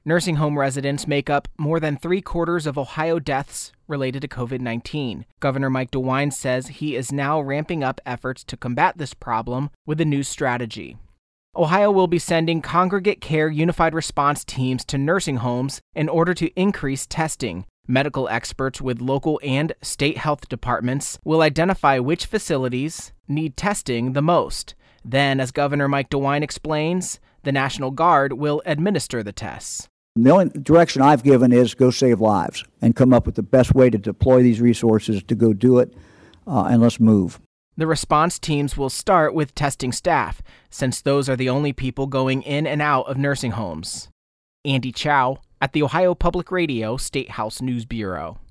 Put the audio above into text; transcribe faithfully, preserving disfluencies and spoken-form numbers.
Nursing home residents make up more than three quarters of Ohio deaths related to covid nineteen. Governor Mike DeWine says he is now ramping up efforts to combat this problem with a new strategy. Ohio will be sending congregate care unified response teams to nursing homes in order to increase testing. Medical experts with local and state health departments will identify which facilities need testing the most. Then, as Governor Mike DeWine explains, the National Guard will administer the tests. The only direction I've given is go save lives and come up with the best way to deploy these resources to go do it, uh, and let's move. The response teams will start with testing staff, since those are the only people going in and out of nursing homes. Andy Chow at the Ohio Public Radio State House News Bureau.